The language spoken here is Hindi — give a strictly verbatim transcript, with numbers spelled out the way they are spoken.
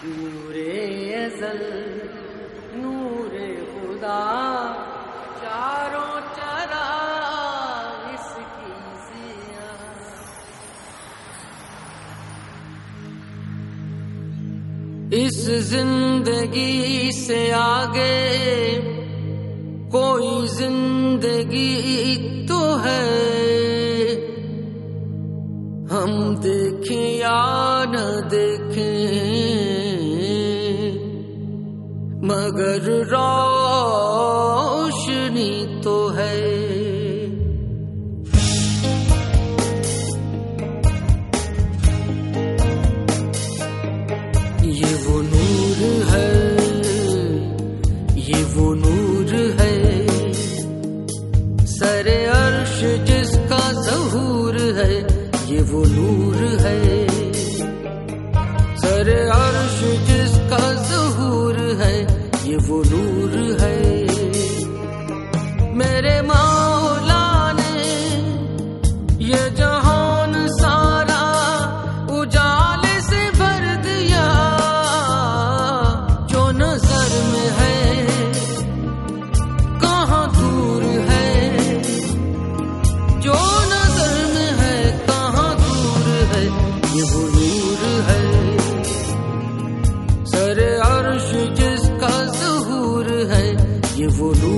नूरे अज़ल नूरे खुदा चारों चराग इसकी ज़िया। इस जिंदगी से आगे कोई जिंदगी तो है, हम देखें या न देखें मगर रोशनी तो है। ये वो नूर है, ये वो नूर है, सरे अर्श जिसका ज़हूर है। ये वो नूर है, सरे अर्श जिसका ज़हूर है। ये वो नूर है, मेरे मौला ने ये जहान सारा उजाले से भर दिया। जो नजर में है कहाँ दूर है, जो नजर में है कहाँ दूर है। ये वो नूर है, सरे अर्श जिसका ज़हूर है। ये वो नूर